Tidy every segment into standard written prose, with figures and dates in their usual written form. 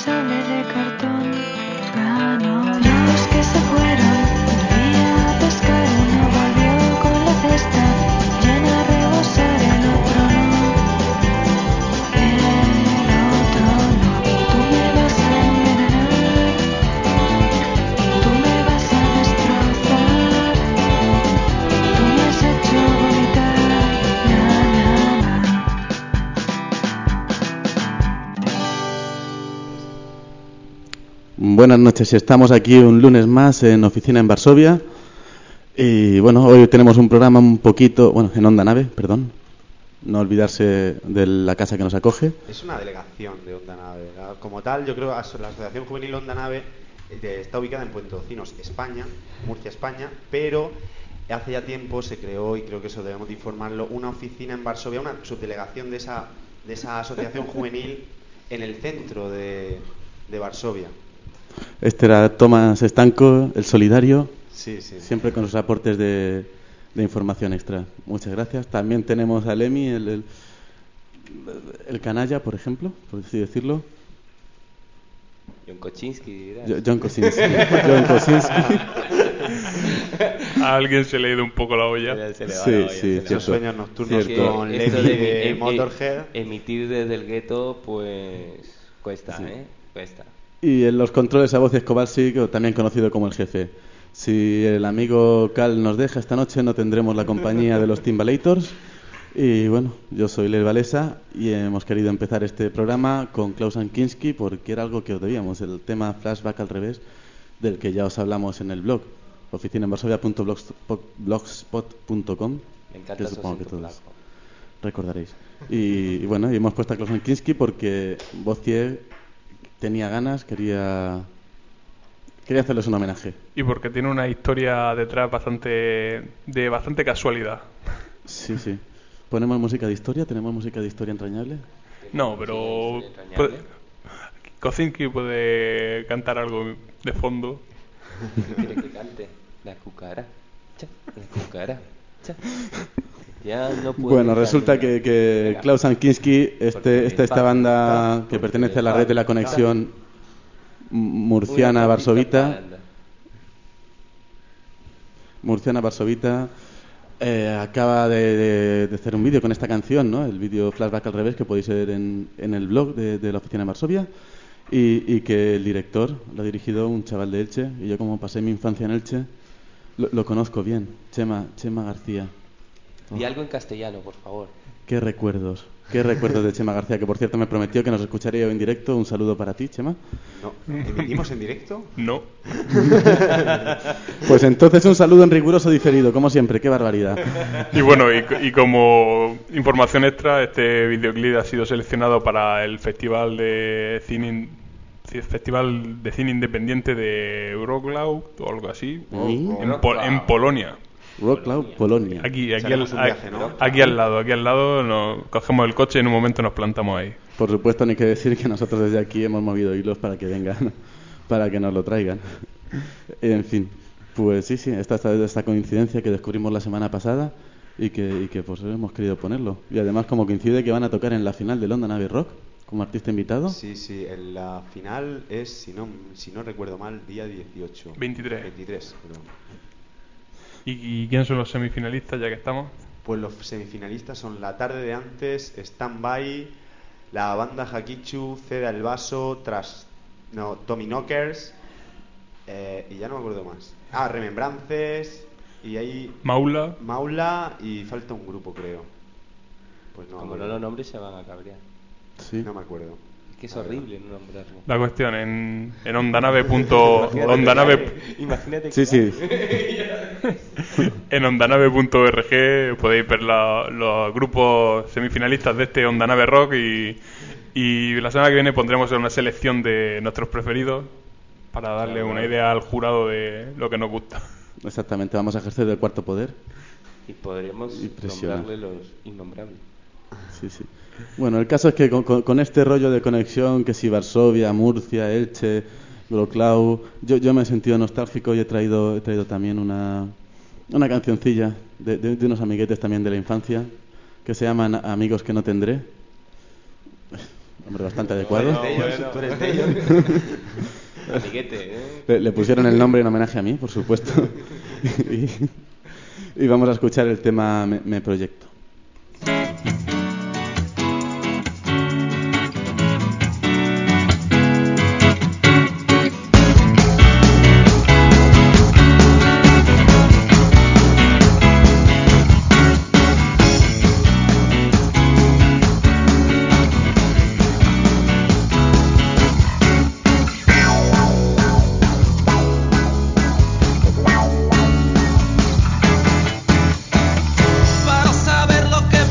sable de cartón. Ganó. Los que se fueron, un día a pescar, uno volvió con la cesta llena a rebosar, el otro no. El otro no. Tú me vas a envenenar, tú me vas a destrozar, tú me has hecho vomitar. Na, na, na. Buenas noches, estamos aquí un lunes más en Oficina en Varsovia y bueno, hoy tenemos un programa un poquito, bueno, en Onda Nave, perdón, no olvidarse de la casa que nos acoge. Es una delegación de Onda Nave. Como tal, yo creo que la Asociación Juvenil Onda Nave está ubicada en Puentecinos, España, Murcia, España, pero hace ya tiempo se creó, y creo que eso debemos de informarlo, una oficina en Varsovia, una subdelegación de esa asociación juvenil en el centro de Varsovia. Este era Tomás Estanco, el solidario, Sí, sí. siempre con sus aportes de información extra. Muchas gracias. También tenemos a Lemi, el canalla, por ejemplo, por así decirlo. John Kocinski, dirás. John Kocinski. John Kocinski. A alguien se le ha ido un poco la olla. Se le va Sí, la olla, sí, se le va. cierto. Esos sueños nocturnos Cierto. con Esto Levi de de Motorhead. emitir desde el gueto, pues cuesta, Sí. Cuesta. Y en los controles a voces Kowalski, también conocido como el jefe. Si el amigo Cal nos deja esta noche, no tendremos la compañía de los Timbalators. Y bueno, yo soy Lev Valesa y hemos querido empezar este programa con Klaus Kinski porque era algo que os debíamos, el tema Flashback al revés, del que ya os hablamos en el blog, oficinaenvarsovia.blogspot.com, Me encanta que eso supongo que acento todos polaco. recordaréis. Y bueno, y hemos puesto a Klaus Kinski porque Bozier tenía ganas, quería hacerles un homenaje. Y porque tiene una historia detrás bastante casualidad. Sí, sí. ¿Ponemos música de historia? ¿Tenemos música de historia entrañable? No, pero Sí, entrañable. Kocinski puede cantar algo de fondo. ¿Qué quiere que cante? La cucaracha, la cucaracha. Ya no puede Bueno, resulta que Venga. Klaus Kinski, Porque esta banda que pertenece a la red de la conexión murciana-varsovita, acaba de hacer un vídeo con esta canción, ¿no? El vídeo Flashback al revés, que podéis ver en el blog de la oficina en Varsovia, y que el director lo ha dirigido un chaval de Elche, y yo como pasé mi infancia en Elche, lo conozco bien, Chema García. Di algo en castellano, por favor. Qué recuerdos de Chema García, que por cierto me prometió que nos escucharía en directo. Un saludo para ti, Chema. No, ¿emitimos en directo? No. Pues entonces un saludo en riguroso diferido, como siempre, qué barbaridad. Y bueno, y como información extra, este videoclip ha sido seleccionado para el Festival de Cine Independiente de Wrocław o algo así, en Polonia. Wrocław, Polonia. Aquí Haremos un viaje, ¿no? aquí al lado, nos cogemos el coche y en un momento nos plantamos ahí. Por supuesto, no hay que decir que nosotros desde aquí hemos movido hilos para que vengan, para que nos lo traigan. En fin, pues sí, esta coincidencia que descubrimos la semana pasada y que pues hemos querido ponerlo. Y además como coincide que van a tocar en la final del Onda Nave Rock como artista invitado. Sí, en la final es, si no recuerdo mal, día 18. 23. 23, perdón. ¿Y quiénes son los semifinalistas, ya que estamos? Pues los semifinalistas son la tarde de antes, Stand By, la banda Hakichu, Ceda el Vaso, Tommy Knockers, y ya no me acuerdo más. Remembrances, y ahí Maula, y falta un grupo, creo. Pues no, Como no lo nombres se van a cabrear. Sí. no me acuerdo. Es que es horrible no nombrarlo. La cuestión en ondanave. Imagínate Sí, sí. En ondanave.org podéis ver los grupos semifinalistas de este Ondanave Rock y la semana que viene pondremos una selección de nuestros preferidos para darle una idea al jurado de lo que nos gusta. Exactamente, vamos a ejercer el cuarto poder. Y podríamos Impresionante. nombrarle los innombrables. Sí, sí. Bueno, el caso es que con este rollo de conexión, que si Varsovia, Murcia, Elche, Wrocław, yo me he sentido nostálgico y he traído también una cancioncilla de unos amiguetes también de la infancia que se llaman Amigos que no tendré. Hombre bastante adecuado. Tú eres de ellos. Amiguete, ¿eh? Le pusieron el nombre en homenaje a mí, por supuesto. y vamos a escuchar el tema Me Proyecto. Para saber lo que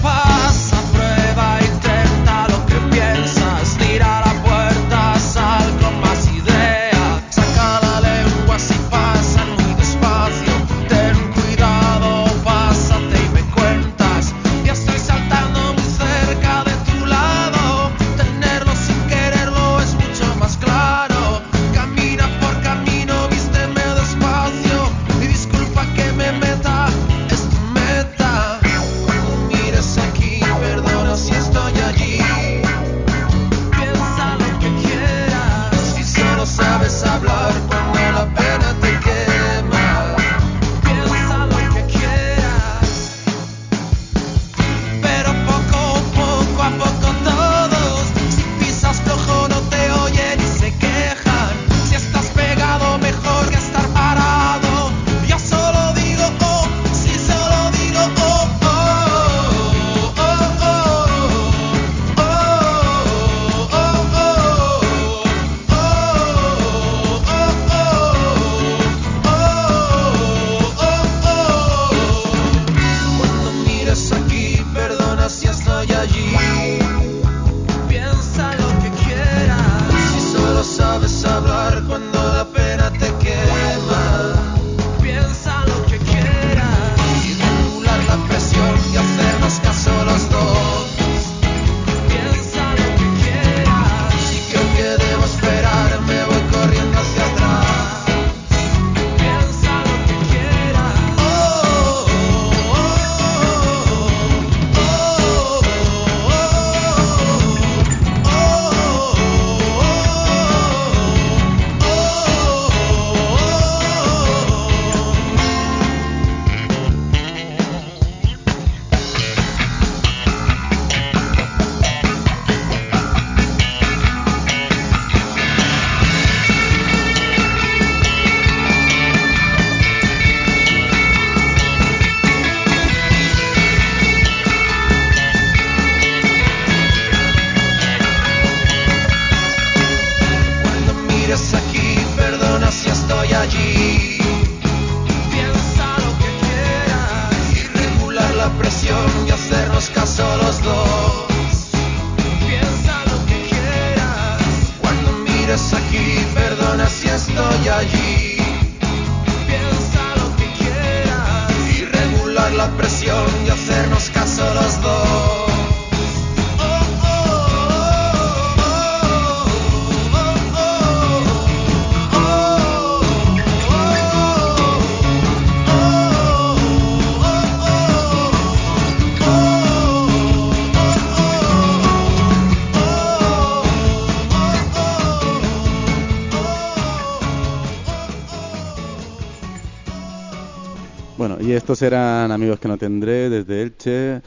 Bueno, y estos eran Amigos que no tendré desde Elche.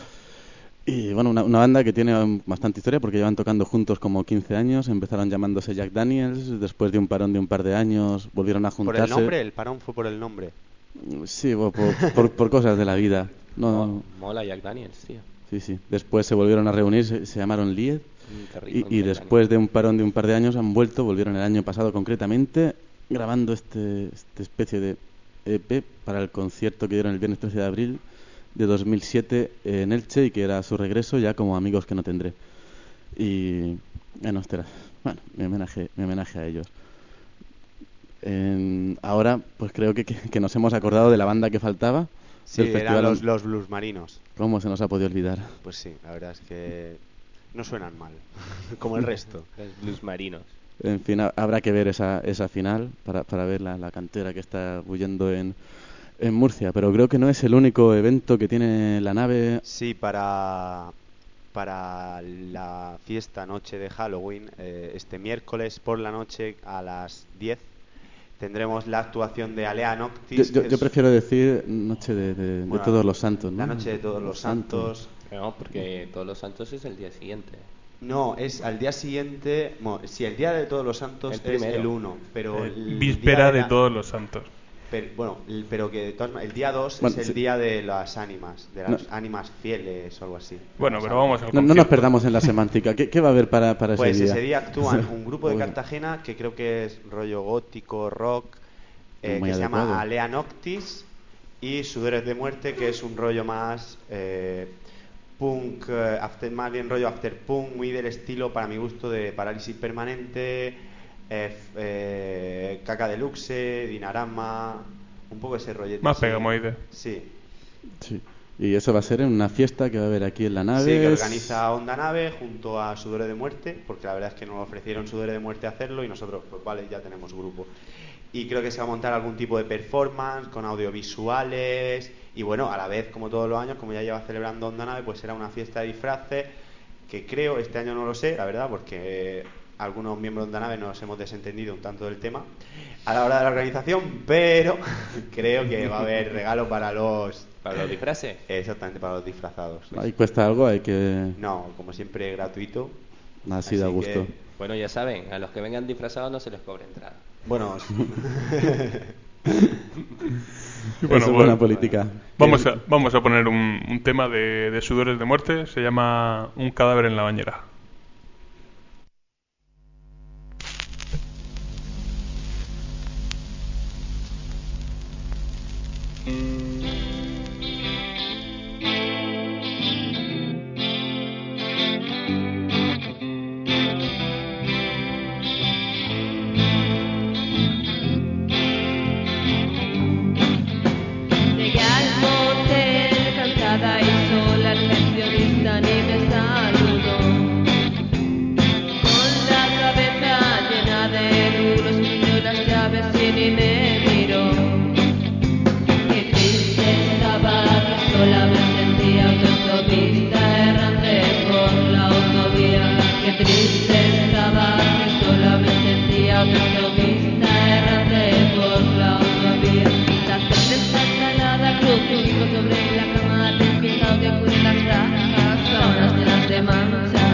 Y bueno, una banda que tiene bastante historia porque llevan tocando juntos como 15 años. Empezaron llamándose Jack Daniels. Después de un parón de un par de años volvieron a juntarse. ¿Por el nombre? ¿El parón fue por el nombre? Sí, por cosas de la vida. No. Mola Jack Daniels, tío. Sí. Después se volvieron a reunir, se llamaron Lied. Y después de un parón de un par de años han vuelto, volvieron el año pasado concretamente, grabando esta especie de EP para el concierto que dieron el viernes 13 de abril de 2007 en Elche, y que era su regreso ya como Amigos que no tendré. Y bueno, mi homenaje a ellos. Ahora pues creo que nos hemos acordado de la banda que faltaba. Sí, eran los Blues Marinos. ¿Cómo se nos ha podido olvidar? Pues sí, la verdad es que no suenan mal, como el resto. Los Blues Marinos. En fin, habrá que ver esa final para ver la cantera que está huyendo en Murcia. Pero creo que no es el único evento que tiene la nave. Sí, para para la fiesta noche de Halloween. Este miércoles por la noche a las 10 tendremos la actuación de Alea Noctis. Yo prefiero decir noche de Bueno, Todos los Santos, ¿no? La noche de Todos los Santos. No, porque Todos los Santos es el día siguiente. No, es al día siguiente. Bueno, sí, el día de Todos los Santos El es primero. el 1, pero el Víspera día de Todos los Santos. Pero que de todas el día 2 Bueno, es el sí. día de las ánimas, de las ánimas fieles o algo así. Bueno, pero vamos al No nos concierto. perdamos en la semántica. ¿Qué va a haber para Pues ese día? ese día actúan un grupo de Bueno. Cartagena que creo que es rollo gótico, rock, Muy que se adecuado. llama Alea Noctis, y Sudores de Muerte, que es un rollo más punk, más bien rollo after punk, muy del estilo, para mi gusto, de Parálisis Permanente, Caca Deluxe, Dinarama, un poco ese rollete. Más así. Pegamoide. Sí. Sí. Y eso va a ser en una fiesta que va a haber aquí en la nave. Sí, que organiza Onda Nave junto a Sudores de Muerte, porque la verdad es que nos ofrecieron Sudores de Muerte hacerlo y nosotros, pues vale, ya tenemos grupo. Y creo que se va a montar algún tipo de performance con audiovisuales y bueno, a la vez, como todos los años, como ya lleva celebrando Onda Nave, pues será una fiesta de disfraces que creo, este año no lo sé, la verdad, porque algunos miembros de Onda Nave nos hemos desentendido un tanto del tema a la hora de la organización, pero creo que va a haber regalo para los... ¿Para los disfraces? Exactamente, para los disfrazados. Ahí cuesta algo, hay que... No, como siempre, gratuito. Así da Así gusto. que- Bueno, ya saben, a los que vengan disfrazados no se les cobra entrada. Bueno, Y bueno, Eso es buena política. Vamos a poner un tema de Sudores de Muerte. Se llama Un cadáver en la bañera. Llegué al motel cansada y sola, el recepcionista ni me saludó. Con la cabeza llena de rulos, pidió las llaves y ni me miró. Qué triste estaba, que sola me sentía, autostopista errante por la autovía. Qué triste estaba, que sola me sentía, autostopista errante por la autovía. La cerveza salada, crucifijo sobre la cama, despistado de cuerdas rajas, sábanas llenas de manchas.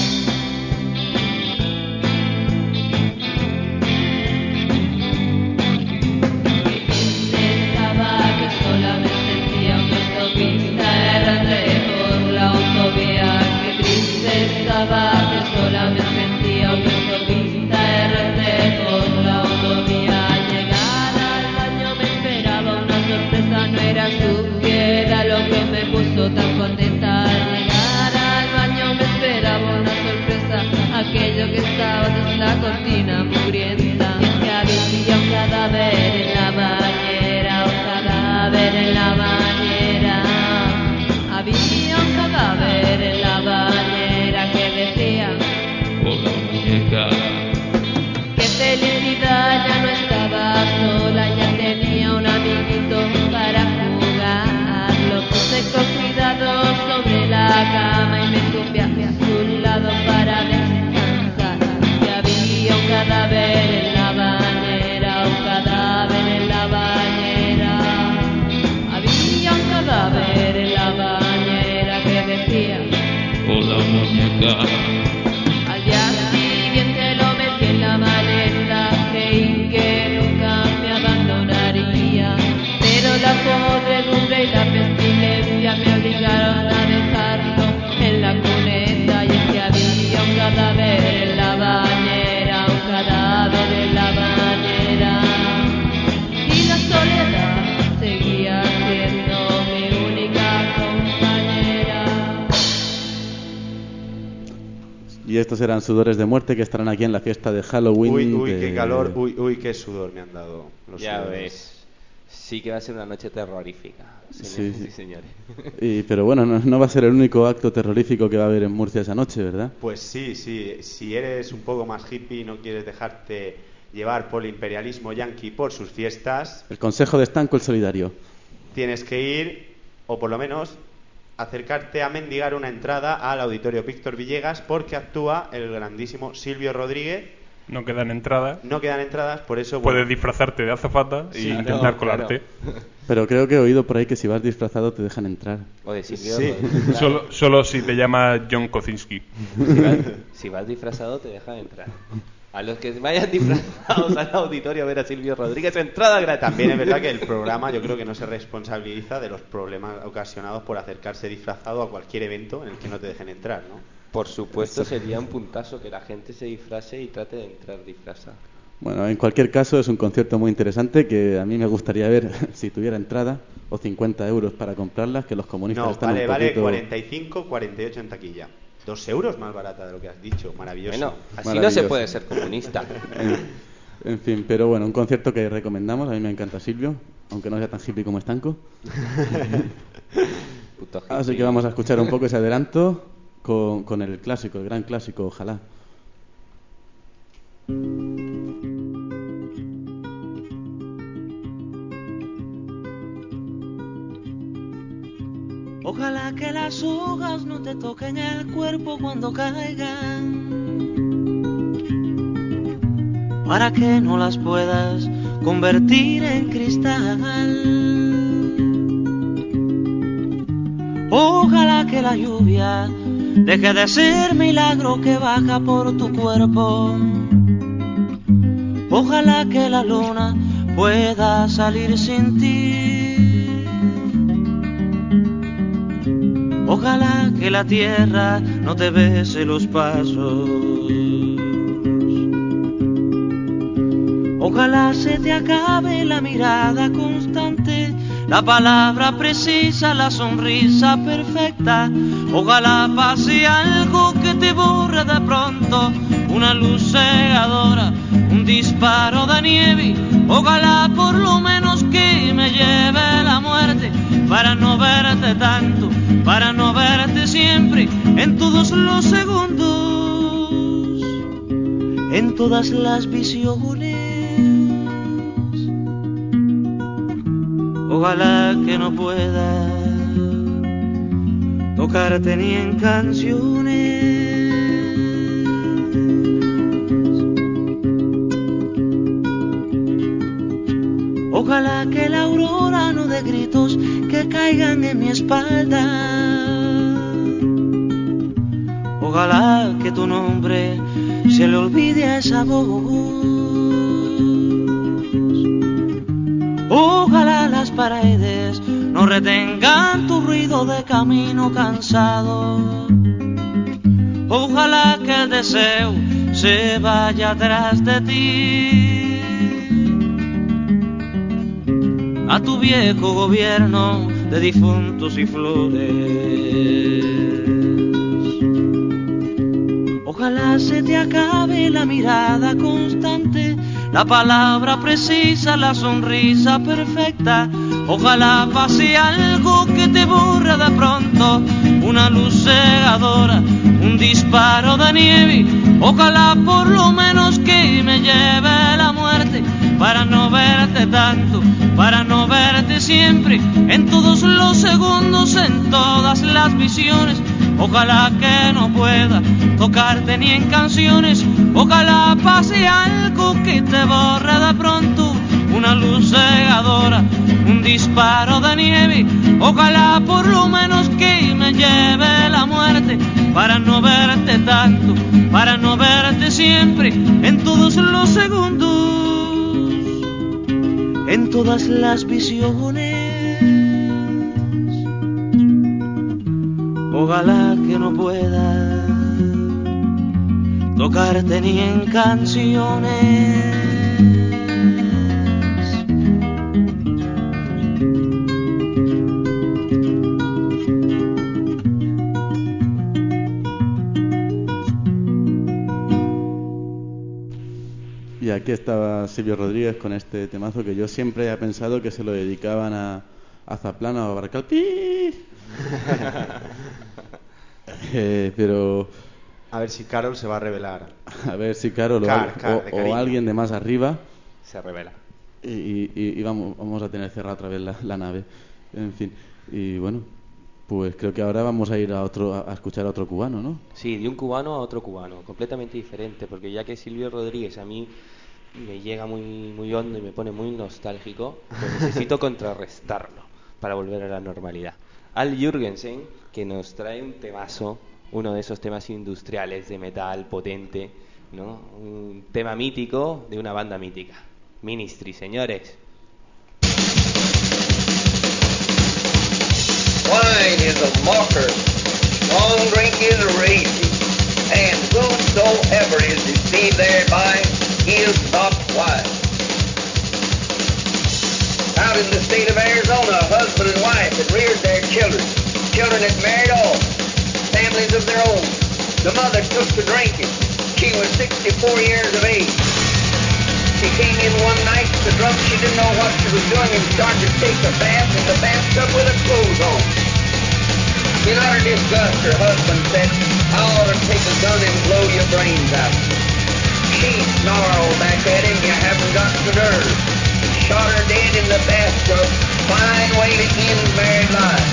Estaba que sola me sentía autostopista errante por la autovía. Qué triste estaba que sola me sentía autostopista errante por la autovía. Al llegar al baño me esperaba una sorpresa, no era suciedad lo que me puso tan contenta. Al llegar al baño me esperaba una sorpresa, aquello que estaba tras la cortina mugrienta. Y es que había un cadáver en la bañera, un cadáver en la bañera. Había un cadáver en la bañera que decía: Hola muñeca, qué felicidad, ya no estaba sola, ya tenía un amiguito para jugar. Lo puse con cuidado sobre la cama y me tumbé hacia su lado para descansar. Y había un cadáver en la bañera, un cadáver en la bañera. Había un cadáver en la bañera que decía: hola muñeca, al día siguiente lo metí en la maleta, creí que nunca me abandonaría, pero la podredumbre y la pestilencia me obligaron a dejarlo en la cuneta. Y es que había un cadáver en la bañera, un cadáver en la bañera, y la soledad seguía siendo mi única compañera. Y estos eran Sudores de Muerte que estarán aquí en la fiesta de Halloween. uy, de- qué calor, uy, qué sudor me han dado los Ya sudores. ves. Sí que va a ser una noche terrorífica, Sí, señores sí. y señores. Pero bueno, no va a ser el único acto terrorífico que va a haber en Murcia esa noche, ¿verdad? Pues sí, si eres un poco más hippie y no quieres dejarte llevar por el imperialismo yanqui por sus fiestas, El Consejo de Estanco, el Solidario. tienes que ir, o por lo menos acercarte a mendigar una entrada al Auditorio Víctor Villegas porque actúa el grandísimo Silvio Rodríguez. No quedan entradas. No quedan entradas, por eso... bueno, Puedes disfrazarte de azafata y Sí, intentar claro. colarte. Pero creo que he oído por ahí que si vas disfrazado te dejan entrar. O de Silvio Sí. Rodríguez. Solo si te llamas John Kocinski. Si vas disfrazado te dejan entrar. A los que vayan disfrazados al auditorio a ver a Silvio Rodríguez, entrada gratis. También es verdad que el programa yo creo que no se responsabiliza de los problemas ocasionados por acercarse disfrazado a cualquier evento en el que no te dejen entrar, ¿no? Por supuesto sería un puntazo que la gente se disfrace y trate de entrar disfrazada. Bueno, en cualquier caso es un concierto muy interesante que a mí me gustaría ver si tuviera entrada o 50 euros para comprarlas, que los comunistas No, están vale, un vale poquito... 45, 48 en taquilla. 2 euros más barata de lo que has dicho, maravilloso. Bueno, así no Maravilloso. se puede ser comunista. En fin, pero bueno, un concierto que recomendamos. A mí me encanta Silvio, aunque no sea tan hippie como Estanco. Puto Así hippie. que vamos a escuchar un poco ese adelanto con el clásico, el gran clásico, ojalá. Ojalá que las hojas no te toquen el cuerpo cuando caigan, para que no las puedas convertir en cristal. Ojalá que la lluvia deje de ser milagro que baja por tu cuerpo. Ojalá que la luna pueda salir sin ti. Ojalá que la tierra no te bese los pasos. Ojalá se te acabe la mirada constante, la palabra precisa, la sonrisa perfecta. Ojalá pase algo que te borre de pronto, una luz cegadora, un disparo de nieve. Ojalá por lo menos que me lleve la muerte, para no verte tanto, para no verte siempre, en todos los segundos, en todas las visiones. Ojalá que no pueda tocarte ni en canciones. Ojalá que la aurora no dé gritos que caigan en mi espalda. Ojalá que tu nombre se le olvide a esa voz. Ojalá las paredes no retengan tu ruido de camino cansado. Ojalá que el deseo se vaya atrás de ti, a tu viejo gobierno de difuntos y flores. Ojalá se te acabe la mirada constante, la palabra precisa, la sonrisa perfecta. Ojalá pase algo que te borre de pronto, una luz cegadora, un disparo de nieve. Ojalá por lo menos que me lleve la muerte, para no verte tanto, para no verte siempre, en todos los segundos, en todas las visiones. Ojalá que no pueda tocarte ni en canciones. Ojalá pase algo que te borre de pronto, una luz cegadora, un disparo de nieve. Ojalá por lo menos que me lleve la muerte, para no verte tanto, para no verte siempre, en todos los segundos, en todas las visiones. Ojalá que no pueda tocarte ni en canciones. Y aquí estaba Silvio Rodríguez con este temazo que yo siempre he pensado que se lo dedicaban a Zaplana o a Barcal. Pero A ver si Carol se va a revelar. a ver si Carol o, Car, de o cariño. alguien de más arriba Se revela. y vamos a tener cerrada otra vez la nave. En fin, y bueno, Pues creo que ahora vamos a ir a escuchar a otro cubano, ¿no? Sí, de un cubano a otro cubano, completamente diferente, porque ya que Silvio Rodríguez a mí me llega muy hondo y me pone muy nostálgico, pues necesito contrarrestarlo para volver a la normalidad. Al Jürgensen, que nos trae un temazo, uno de esos temas industriales de metal potente, ¿no? Un tema mítico de una banda mítica. Ministry, señores. Wine is a mocker, strong drink is a raging, and whosoever is deceived thereby is not wise. Out in the state of Arizona, a husband and wife had reared their children. Children had married off, families of their own. The mother took to drinking. She was 64 years of age. She came in one night so drunk she didn't know what she was doing and started to take a bath in the bathtub with her clothes on. In utter disgust, her husband said, "I ought to take a gun and blow your brains out." She snarled back at him, "You haven't got the nerve." Shot her dead in the bathtub. Fine way to end married life.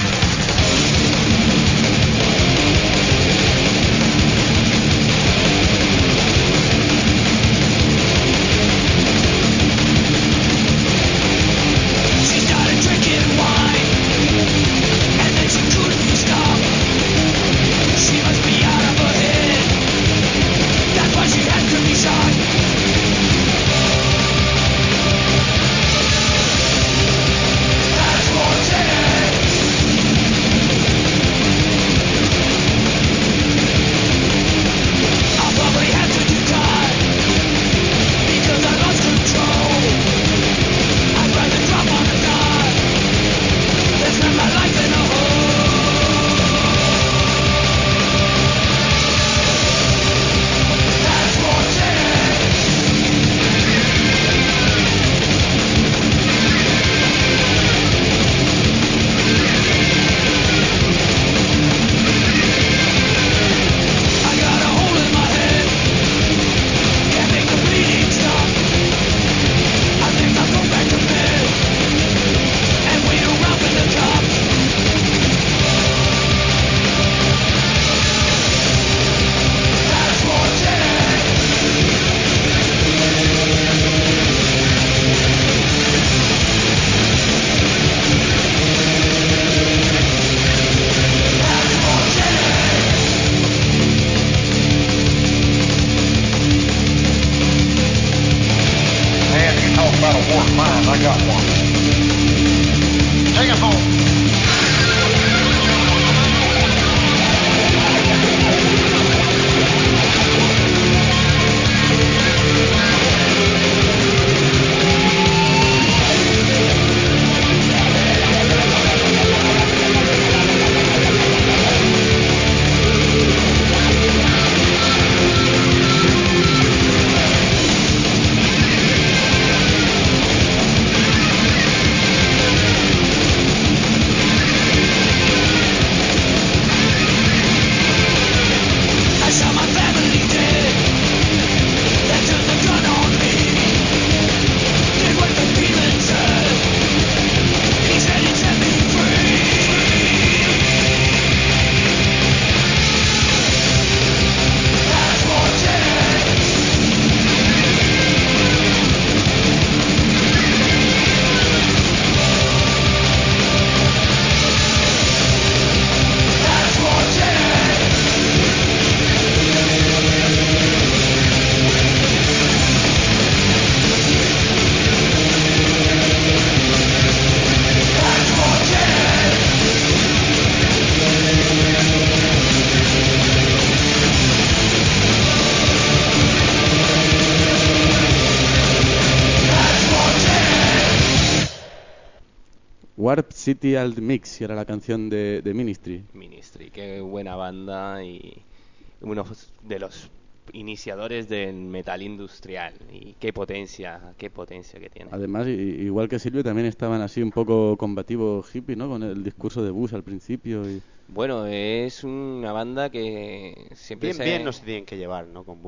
Warp City Alt Mix era la canción de Ministry. Ministry, qué buena banda y uno de los iniciadores del metal industrial y qué potencia que tiene. Además, igual que Silvio, también estaban así un poco combativos hippie, ¿no? Con el discurso de Bush al principio. Bueno, es una banda que siempre bien no se tienen que llevar, ¿no? Con Bush.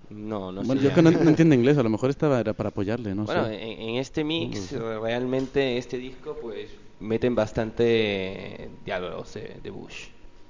No, no Bueno, sé. yo que no entiendo inglés, a lo mejor era para apoyarle, no Bueno, sé. en este mix, realmente este disco, pues meten bastante diálogos de Bush.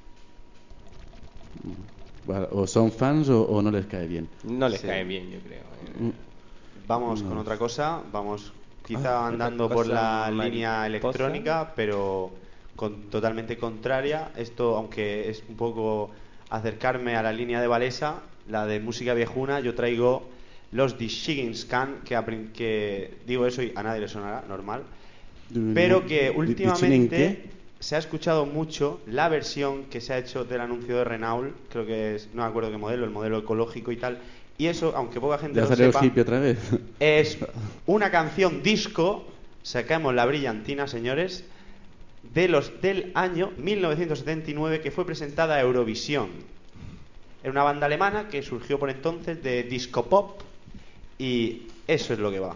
Bueno, o son fans o no les cae bien. No les Sí. cae bien, yo creo. Vamos con otra cosa, vamos quizá Ah, andando otra por cosa la mariposa. línea electrónica, pero totalmente contraria. Esto, aunque es un poco acercarme a la línea de Valesa, la de música viejuna, yo traigo los The Shiggins Can, que digo eso y a nadie le sonará, normal, pero que últimamente se ha escuchado mucho la versión que se ha hecho del anuncio de Renault, creo que es, no me acuerdo qué modelo, el modelo ecológico y tal, y eso, aunque poca gente ¿Ya lo salió el sepa, hippie otra vez? es una canción disco, sacamos la brillantina, señores, del año 1979, que fue presentada a Eurovisión. Era una banda alemana que surgió por entonces de disco pop, y eso es lo que va.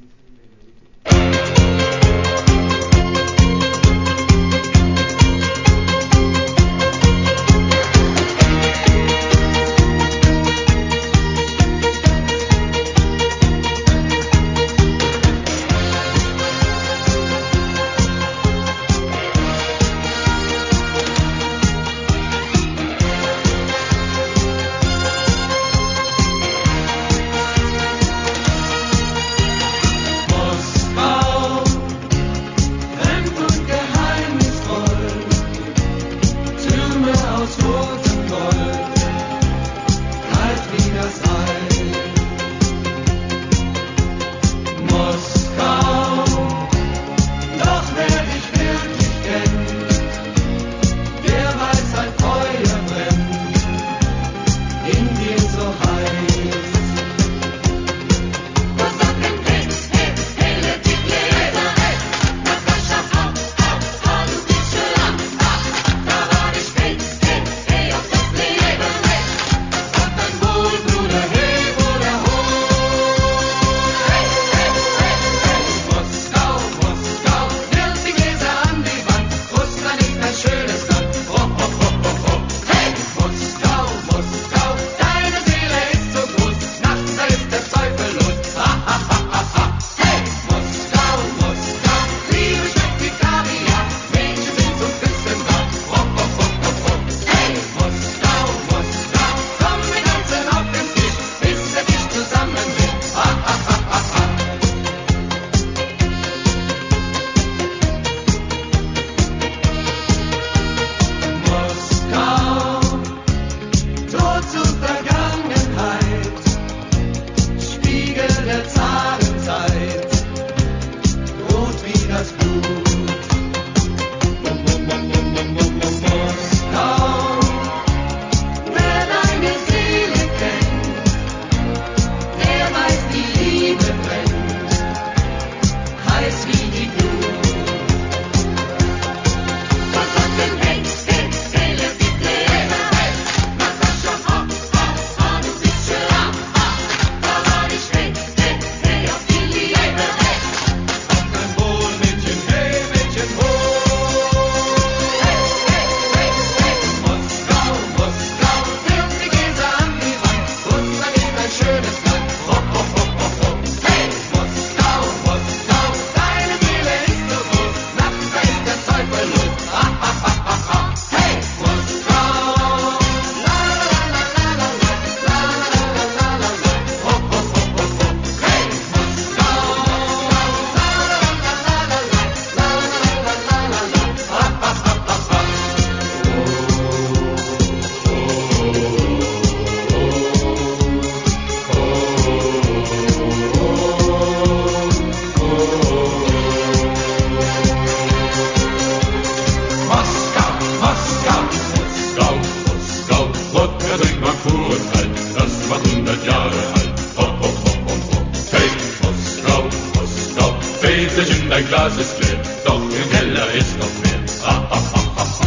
Dein Glas ist leer, doch im Keller ist noch mehr. Ah, ah, ah, ah, ah.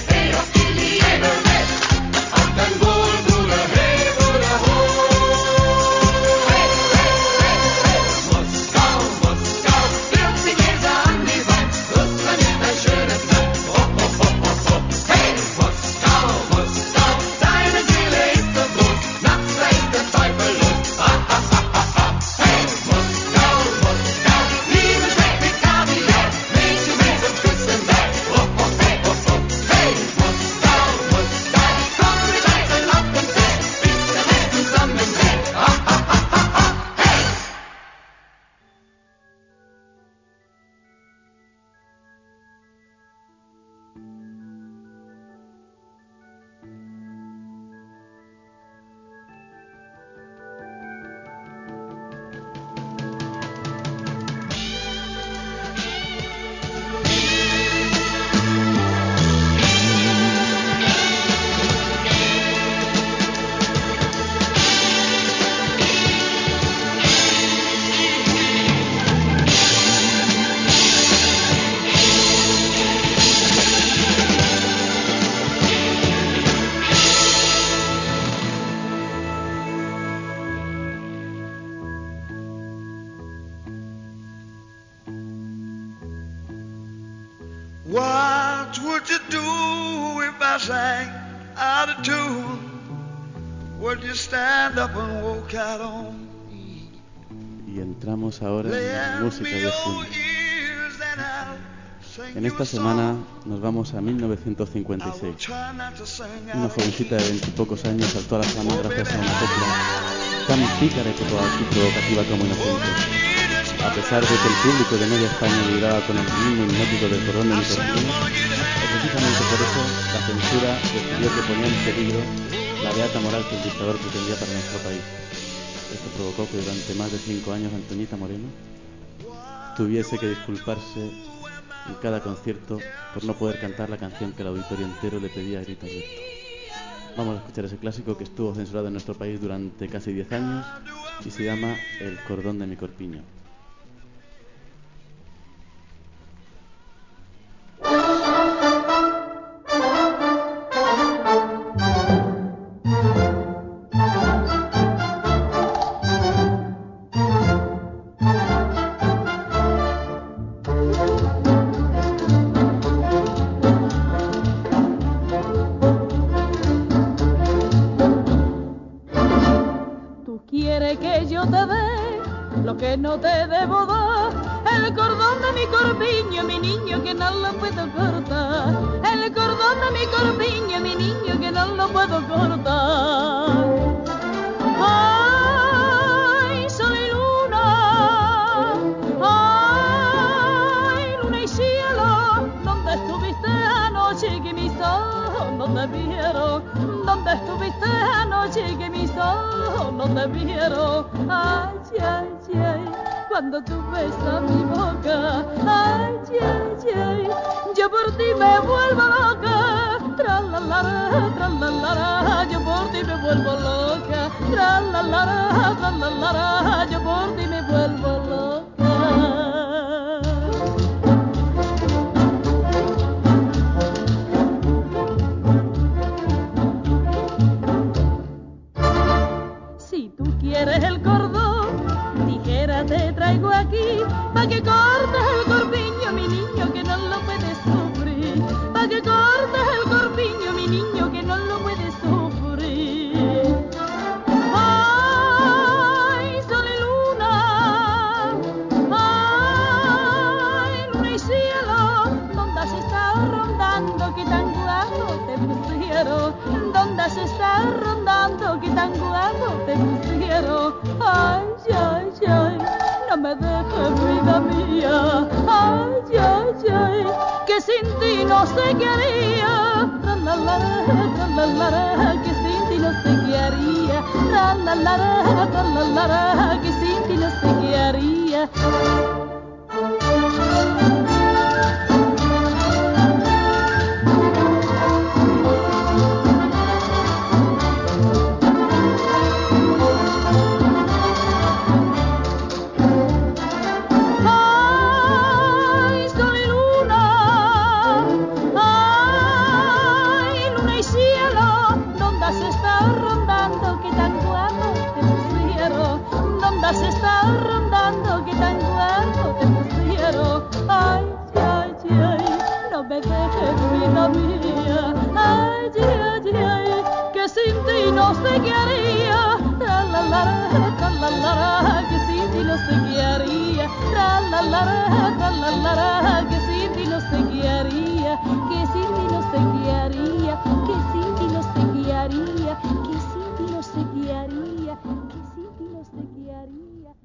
Auf dein Wohl, Bruder, hey, Bruder, ho! What would you do if I sang out of tune? Would you stand up and walk out on me? Y entramos ahora en la música de junio. En esta semana nos vamos a 1956. Una jovencita de 20 y pocos años saltó a la fama gracias a una copla tan pícara y provocativa como inocente. A pesar de que el público de media España vibraba con el ritmo hipnótico del cordón de mi corpiño, precisamente por eso la censura decidió que ponía en peligro la beata moral que el dictador pretendía para nuestro país. Esto provocó que durante más de 5 años Antoñita Moreno tuviese que disculparse en cada concierto por no poder cantar la canción que el auditorio entero le pedía a grito abierto. Vamos a escuchar ese clásico que estuvo censurado en nuestro país durante casi 10 años y se llama El cordón de mi corpiño. No te debo dar el cordón de mi corpiño, mi niño, que no lo puedo cortar. El cordón de mi corpiño, mi niño, que no lo puedo cortar. Ay, sol y luna, ay, luna y cielo, ¿dónde estuviste anoche que mis ojos no te vieron? ¿Dónde estuviste anoche que mis ojos no te vieron? Ay, ay, ay, cuando tú besas mi boca, ay, ay, ay, yo por ti me vuelvo loca, tra-la-la-la, yo por ti me vuelvo loca, tra-la-la-la, yo por ti me vuelvo loca. Si tú quieres el cordón, tijera te traigo aquí, pa' que cortes el corpiño, mi niño, que no lo puedes sufrir. Pa' que cortes el corpiño, mi niño, que no lo puedes sufrir. Ay, sol y luna, ay, luna y cielo, ¿dónde has estado rondando que tan guapo te pusieron? ¿Dónde has estado rondando que tan guapo te pusieron? Ay, ay, ay, no me dejes, vida mía, ay, ay, ay, que sin ti no sé qué haría, tra-la-la-la, que sin ti no sé qué haría, tra-la-la-la, que sin ti no sé qué haría. Se está rondando que tan guapo te pusieron. Ay, ay, ay, no me dejes, vida mía. Ay, ay, ay, que sin ti no sé qué haría. Tra-la-la-la, que sin ti no sé qué haría. Tra-la-la-la, que sin ti no sé qué haría. Que sin ti no sé qué haría. Que sin ti no sé qué haría. Que sin ti no sé qué haría. Que sin ti no sé qué haría.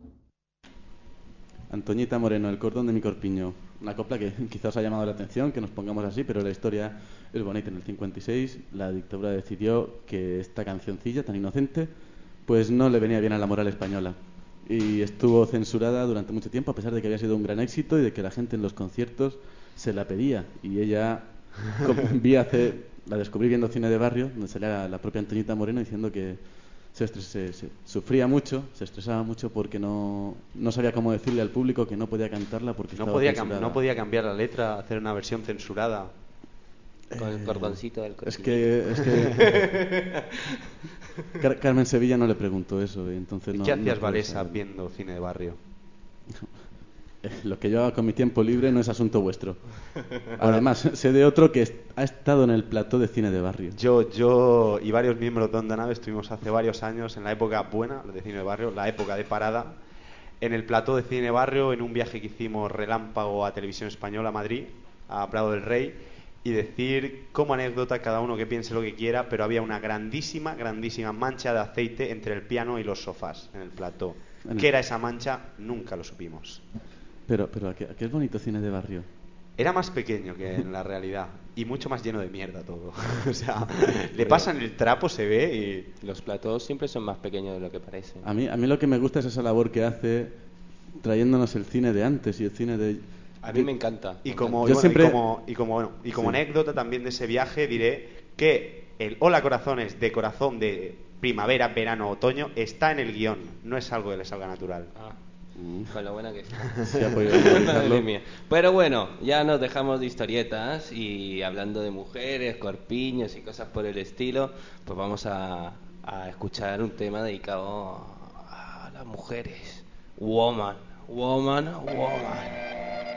Antoñita Moreno, El cordón de mi corpiño. Una copla que quizás os ha llamado la atención, que nos pongamos así, pero la historia es bonita. En el 56 la dictadura decidió que esta cancioncilla tan inocente pues no le venía bien a la moral española. Y estuvo censurada durante mucho tiempo, a pesar de que había sido un gran éxito y de que la gente en los conciertos se la pedía. Y ella la descubrí viendo cine de barrio, donde salía la propia Antoñita Moreno diciendo que se sufría mucho, se estresaba mucho porque no sabía cómo decirle al público que no podía cantarla porque no estaba podía censurada. No podía cambiar la letra, hacer una versión censurada. Con el cordoncito del Es que Carmen Sevilla no le preguntó eso, entonces ¿Y no. qué hacías, no Valesa, viendo cine de barrio? Lo que yo haga con mi tiempo libre no es asunto vuestro. Además, sé de otro que ha estado en el plató de cine de barrio. Yo y varios miembros de Onda Nave estuvimos hace varios años en la época buena de cine de barrio, la época de parada, en el plató de cine de barrio, en un viaje que hicimos relámpago a Televisión Española, a Madrid, a Prado del Rey, y decir como anécdota, cada uno que piense lo que quiera, pero había una grandísima mancha de aceite entre el piano y los sofás en el plató. ¿Qué era esa mancha? Nunca lo supimos. Pero ¿a qué es bonito cine de barrio? Era más pequeño que en la realidad y mucho más lleno de mierda todo. O sea, le pasan el trapo, se ve y... Los platós siempre son más pequeños de lo que parece. A mí lo que me gusta es esa labor que hace trayéndonos el cine de antes y el cine de... A mí me encanta. Y como Sí. anécdota también de ese viaje diré que el Hola Corazones de corazón de primavera, verano, otoño está en el guión, no es algo que le salga natural. Con lo buena que está. Sí, ha podido realizarlo. Madre mía. Pero bueno, ya nos dejamos de historietas y hablando de mujeres, corpiños y cosas por el estilo, pues vamos a escuchar un tema dedicado a las mujeres. Woman, woman, woman.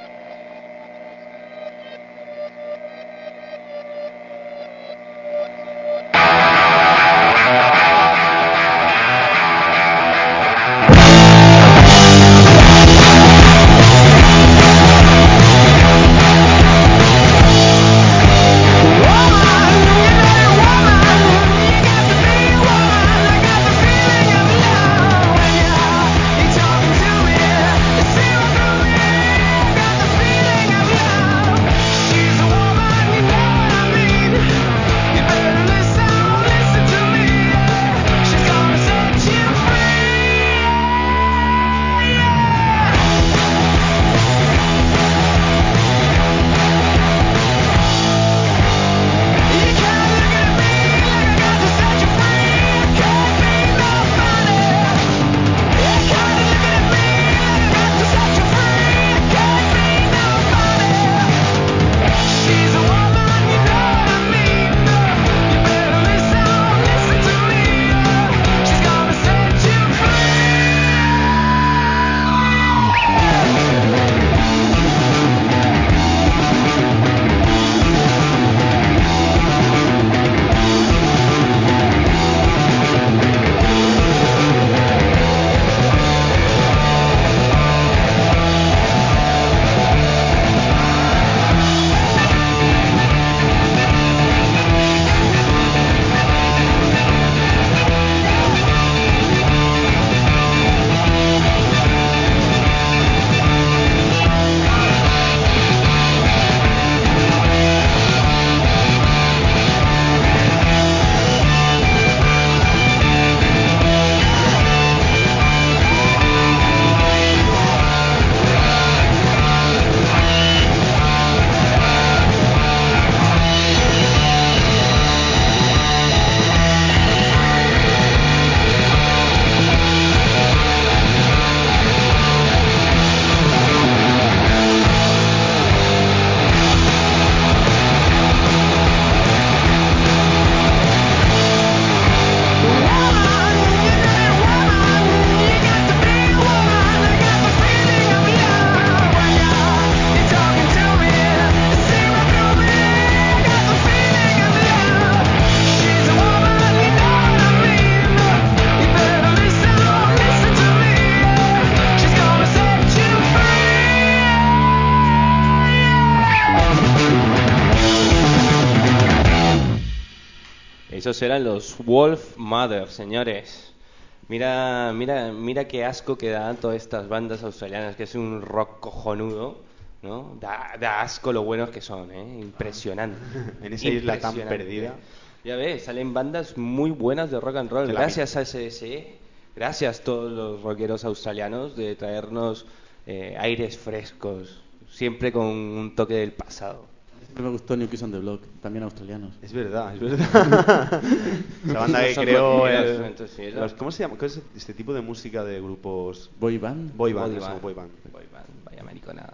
Esos eran los Wolf Mother, señores. Mira qué asco que dan todas estas bandas australianas, que es un rock cojonudo, ¿no? Da asco lo buenos que son, ¿eh? Impresionante. En esa isla tan perdida. Ya ves, salen bandas muy buenas de rock and roll. Gracias a SSE, gracias a todos los rockeros australianos de traernos aires frescos, siempre con un toque del pasado. Me gustó New Kids on the Block, también australianos. Es verdad. La banda que creó ¿cómo se llama? ¿Qué es este tipo de música de grupos? Boy band. Boy band. Vaya mariconada.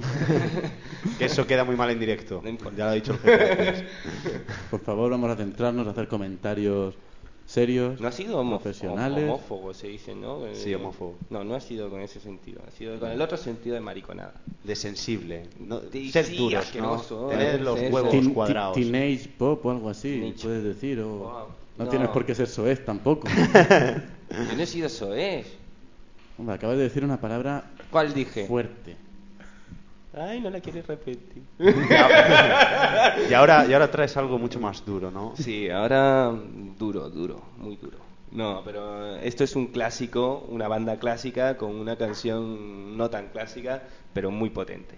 Que eso queda muy mal en directo. No, ya lo ha dicho el jefe. Por favor, vamos a centrarnos, a hacer comentarios serios, No ha sido profesionales. homófobo, se dice, ¿no? Sí, homófobo. No ha sido con ese sentido. Ha sido con el otro sentido de mariconada. De sensible. No, Sí, ser sí, duros, ¿no? asqueroso, Tener los sí, huevos Teen- cuadrados. Teenage pop o algo así, Teenage- puedes decir. O... Wow. No No. tienes por qué ser soez tampoco. Yo no he sido soez. Hombre, acabas de decir una palabra ¿Cuál dije? fuerte. Ay, no la quieres repetir. Y ahora traes algo mucho más duro, ¿no? Sí, ahora duro, muy duro. No, pero esto es un clásico, una banda clásica con una canción no tan clásica, pero muy potente.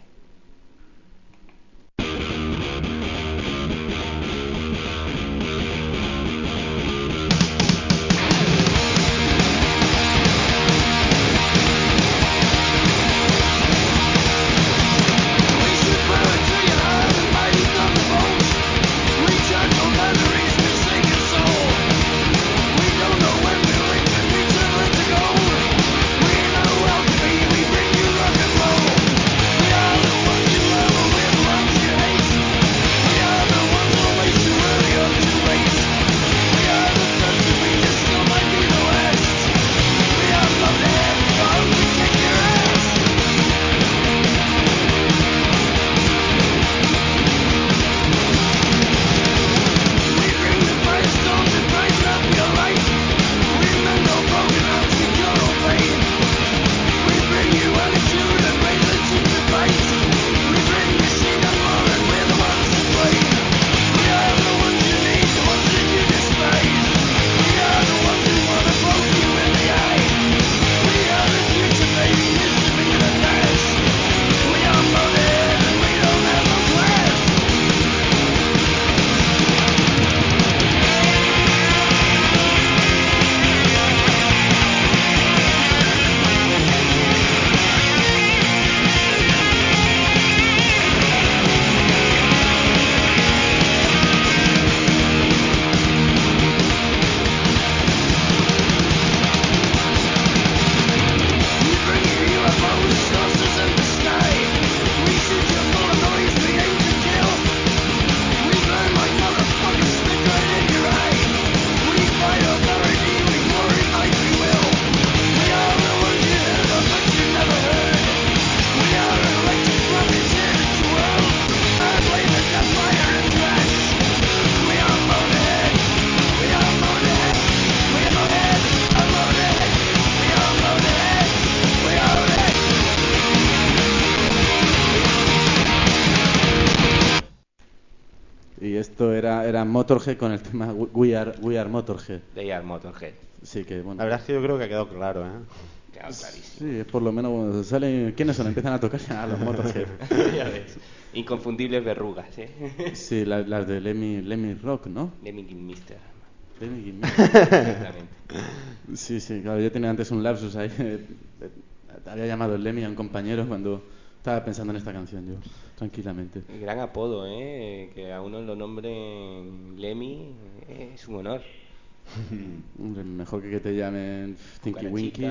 Y esto era Motorhead con el tema We Are Motorhead. They Are Motorhead. Sí, que bueno. La verdad es que yo creo que ha quedado claro, ¿eh? Queda clarísimo. Sí, es por lo menos bueno, salen. ¿Quiénes son? Empiezan a tocar a los Motorhead. Ya ves. Inconfundibles verrugas, ¿eh? Sí, las de Lemmy Rock, ¿no? Lemmy Mister. Lemmy Exactamente. Sí, claro, yo tenía antes un lapsus ahí. Había llamado el Lemmy a un compañero cuando estaba pensando en esta canción yo, tranquilamente. Gran apodo, ¿eh? Que a uno lo nombren Lemmy es un honor. Mejor que te llamen Tinky Winky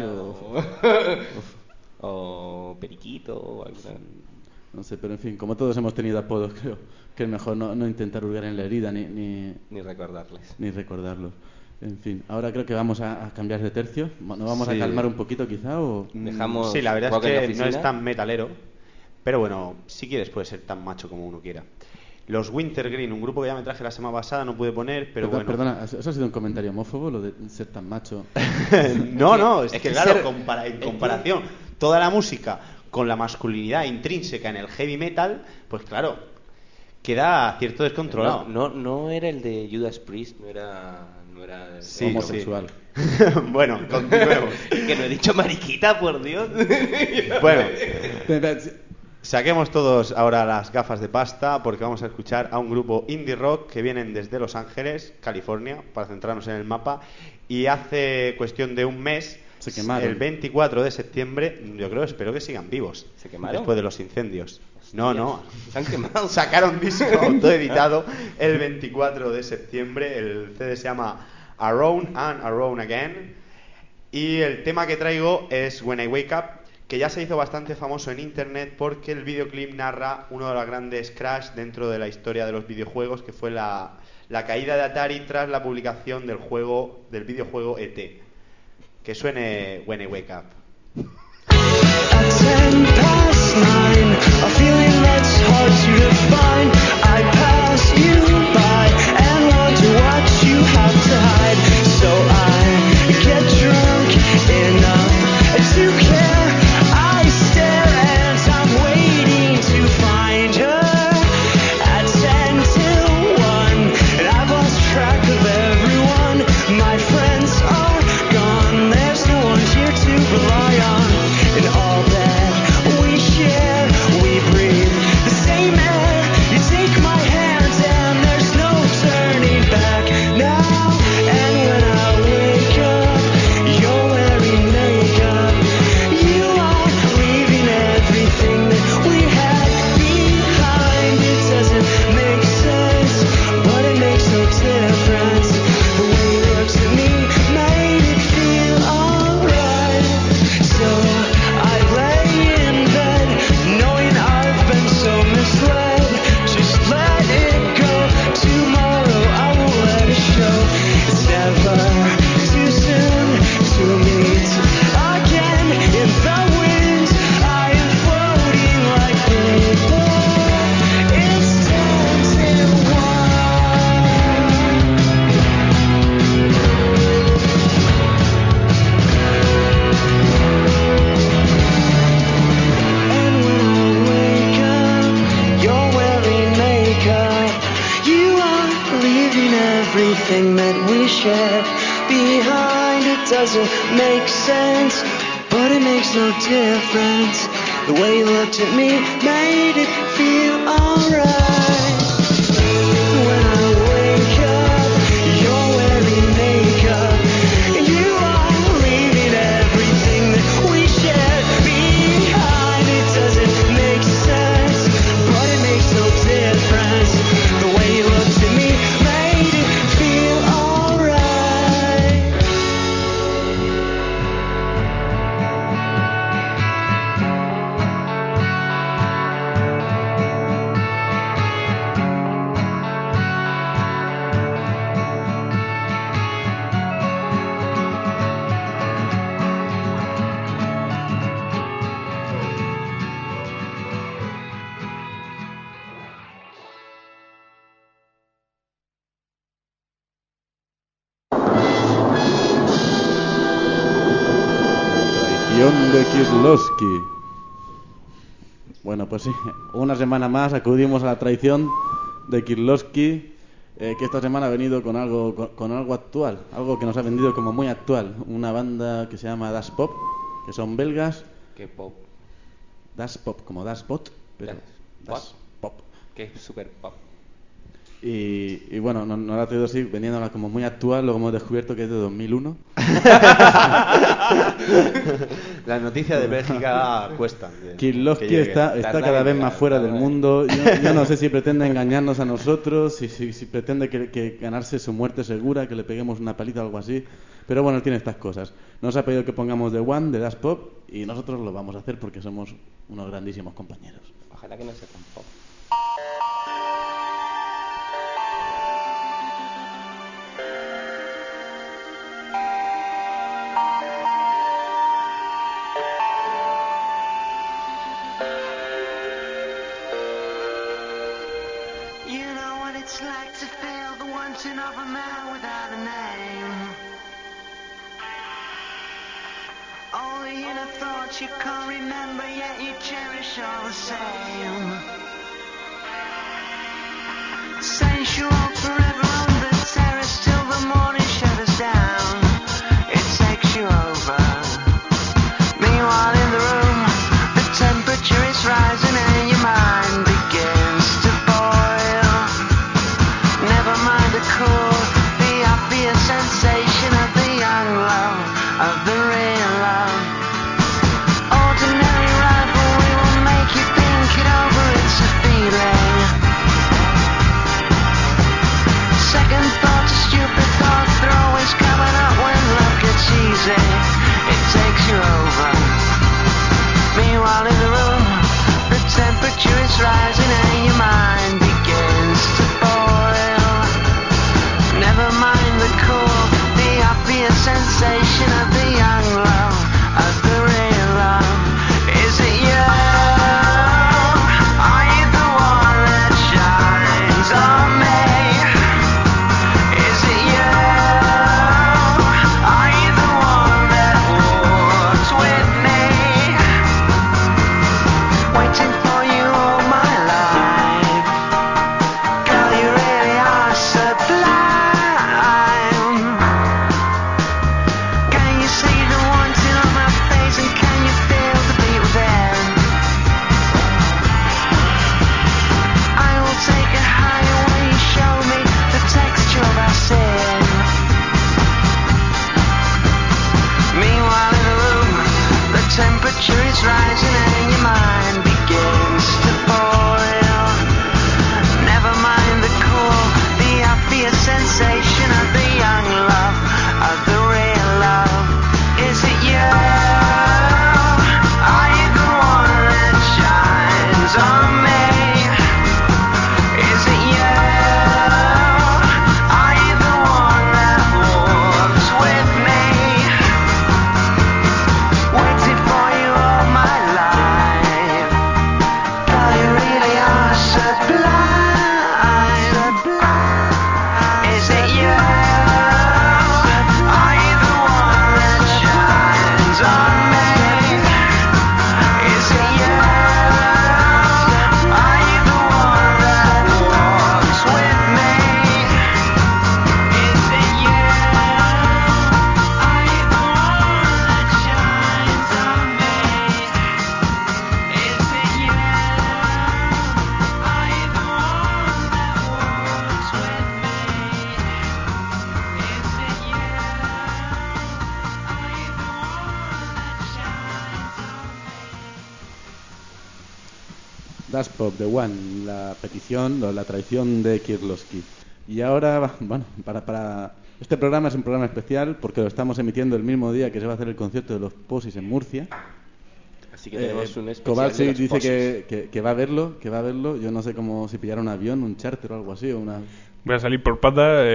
o Periquito o alguna... No sé, pero en fin, como todos hemos tenido apodos, creo que es mejor no intentar hurgar en la herida ni recordarles. Ni recordarlos. En fin, ahora creo que vamos a cambiar de tercio. ¿Nos vamos a calmar un poquito quizá? O... Dejamos sí, la verdad rock es en la que no oficina. es tan metalero, pero bueno, si quieres puede ser tan macho como uno quiera. Los Wintergreen, un grupo que ya me traje la semana pasada, no pude poner, pero bueno. Perdona, ¿eso ha sido un comentario homófobo, lo de ser tan macho? No, es que claro, ser- en comparación, toda la música con la masculinidad intrínseca en el heavy metal, pues claro, queda cierto descontrolado. No era el de Judas Priest, no era Sí, homosexual. sí. Bueno, continuemos. Que no he dicho mariquita, por Dios. Bueno, saquemos todos ahora las gafas de pasta porque vamos a escuchar a un grupo indie rock que vienen desde Los Ángeles, California, para centrarnos en el mapa, y hace cuestión de un mes, Se quemaron. el 24 de septiembre, espero que sigan vivos. ¿Se quemaron? Después de los incendios. No. Se han quemado. Sacaron disco autoeditado el 24 de septiembre. El CD se llama Around and Around Again. Y el tema que traigo es When I Wake Up, que ya se hizo bastante famoso en internet porque el videoclip narra uno de los grandes crash dentro de la historia de los videojuegos, que fue la caída de Atari tras la publicación del videojuego E.T. Que suene When I Wake Up. At 10 past 9, a feeling that's hard to define. I pass you by and wonder what you have to hide. So I get drunk enough to care. I stare and I'm waiting to find her. At 10 till 1, and I've lost track of everyone. My friends are gone, there's no one here to rely on. And all that we share, we breathe the same air. You take my hand and there's no turning back now. And when I wake up, you're wearing makeup. You are leaving everything that we had behind. It doesn't make sense, but it makes no difference. The way you looked at me made it feel alright. So I lay in bed, knowing I've been so misled. Just let it go. Tomorrow I will let it show. It's never too soon to meet again in the wind. I am floating like paper. It's 10 till 1. And when I wake up, you're wearing makeup. You are leaving everything that we share behind. It doesn't make sense, but it makes no difference. The way you looked at me made it feel alright. When I wake up, you're wearing makeup. You are leaving everything that we shared behind. It doesn't make sense, but it makes no difference. The way you looked at me made it feel alright. Traición de Kieslowski. Bueno, pues sí, una semana más acudimos a la traición de Kieslowski, que esta semana ha venido con algo actual, algo que nos ha vendido como muy actual. Una banda que se llama Das Pop, que son belgas. ¿Qué pop? Das Pop, como Das Pot, pero Das Pop. Que es super pop. Y bueno, nos la ha traído así, vendiéndola como muy actual. Luego hemos descubierto que es de 2001. Las noticias de Bélgica cuestan. Kieslowski está cada vez más fuera del mundo. Yo no sé si pretende engañarnos a nosotros, si pretende que ganarse su muerte segura, que le peguemos una palita o algo así. Pero bueno, él tiene estas cosas. Nos ha pedido que pongamos The One de Das Pop y nosotros lo vamos a hacer porque somos unos grandísimos compañeros. Ojalá que no sea tan pop. You know what it's like to feel the wanting of a man without a name. All the inner thoughts you can't remember, yet you cherish all the same. Sensual forever on the terrace till the morning shutters down. It takes you over. Meanwhile in the room, the temperature is rising and your mind begins to boil. Never mind the cool, the obvious sensation of the young love, of the real love. Ordinary rivalry will make you think it over Das Pop, The One, la petición o la traición de Kieslowski. Y ahora, bueno, para este programa es un programa especial porque lo estamos emitiendo el mismo día que se va a hacer el concierto de los Posis en Murcia. Así que tenemos un especial Kovalsik de los dice Posis. que va a verlo, Yo no sé cómo, si pillar un avión, un charter o algo así, o una... Voy a salir por patas.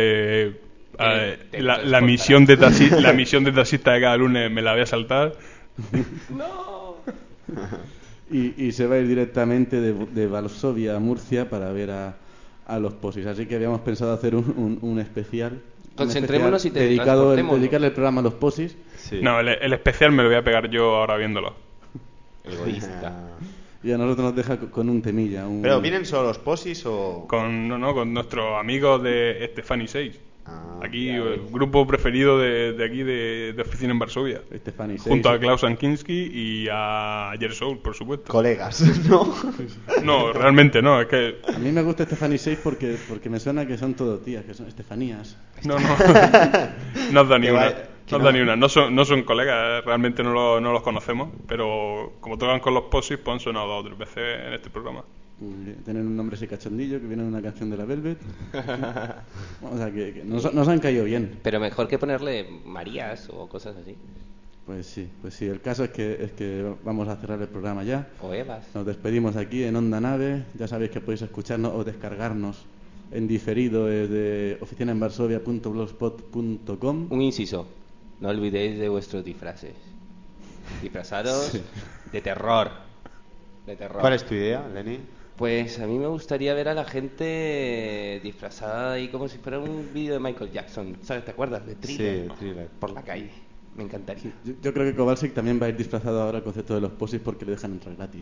La misión de taxista de cada lunes me la voy a saltar. ¡No! y se va a ir directamente de Varsovia a Murcia para ver a los Posis. Así que habíamos pensado hacer un especial. Concentrémonos y dedicarle el programa a los Posis. Sí. No, el especial me lo voy a pegar yo ahora viéndolo. Egoísta. Y a nosotros nos deja con un temilla. ¿Pero vienen solo los Posis o...? Con nuestros amigos de Stefani 6. Aquí, ya el grupo preferido de aquí de oficina en Varsovia. Stefani 6. Junto a Klaus Ankinski y a Jersoul, por supuesto. Colegas, ¿no? No, realmente no, es que... A mí me gusta Stefani 6 porque me suena que son todo tías, que son Estefanías. No os da ni una. No son colegas, realmente no los conocemos, pero como tocan con los Posis, pues han sonado 2 o 3 veces en este programa. Tienen un nombre así cachondillo que viene de una canción de la Velvet. O sea, que nos han caído bien. Pero mejor que ponerle Marías o cosas así. Pues sí. El caso es que vamos a cerrar el programa ya. O Evas. Nos despedimos aquí en Onda Nave. Ya sabéis que podéis escucharnos o descargarnos en diferido de oficinaenvarsovia.blogspot.com. Un inciso. No olvidéis de vuestros disfraces. Disfrazados de terror. ¿Cuál es tu idea, Lenny? Pues a mí me gustaría ver a la gente disfrazada ahí como si fuera un vídeo de Michael Jackson. ¿Sabes? ¿Te acuerdas? De Thriller. Sí, Thriller. Por la calle. Me encantaría. Yo creo que Kovalsik también va a ir disfrazado ahora al concepto de los Posis porque le dejan entrar gratis.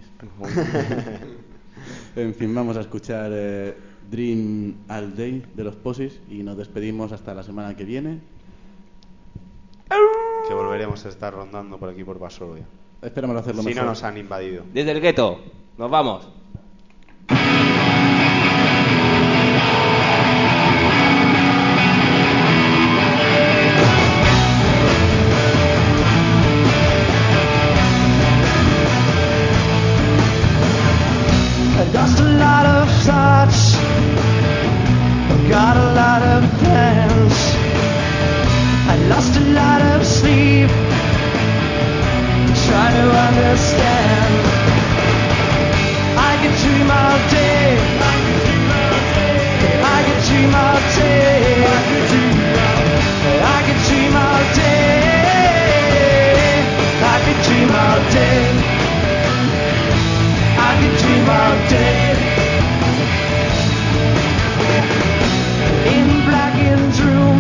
En fin, vamos a escuchar Dream All Day de los Posis y nos despedimos hasta la semana que viene. Que volveremos a estar rondando por aquí por Varsovia. Esperamos hacerlo si mejor. no nos han invadido. Desde el gueto. Nos vamos. I lost a lot of thoughts, got a lot of plans. I lost a lot of sleep, try to understand. I could dream all day, I could dream all day, I could dream all day, I could dream all day, I could dream all day, I could dream all day. In blackened room,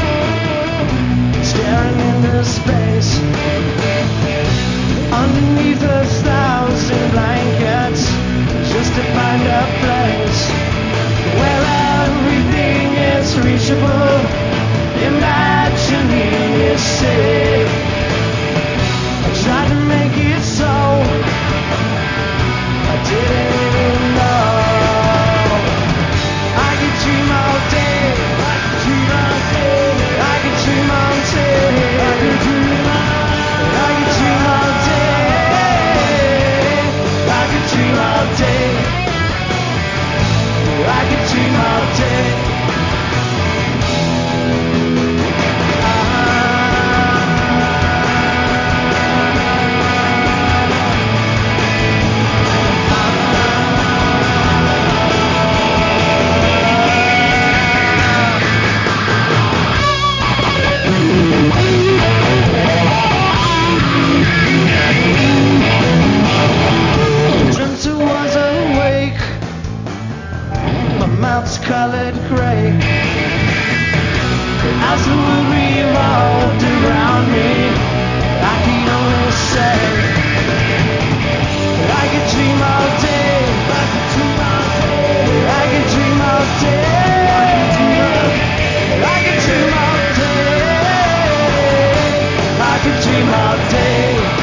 staring into space, underneath 1,000 blankets, just to find a place where everything is reachable, imagining is safe. I tried to make it so, I didn't even know. I could dream all day, I could dream all day, I could dream all day, I could dream all day, I could dream all day, I could dream all day. Dreamt I was awake, my mouth's colored gray. As the world revolved around me, I could only say I could dream all day, I could dream all day, I could dream all day, I could dream all day, I could dream all day.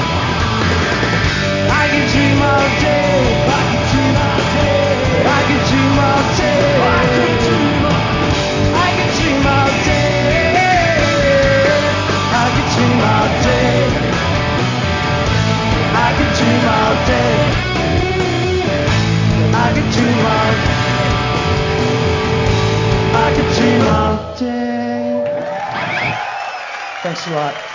I could dream all day, I could dream all day, I could dream all day, I could dream all day, I could dream all day. Thanks a lot.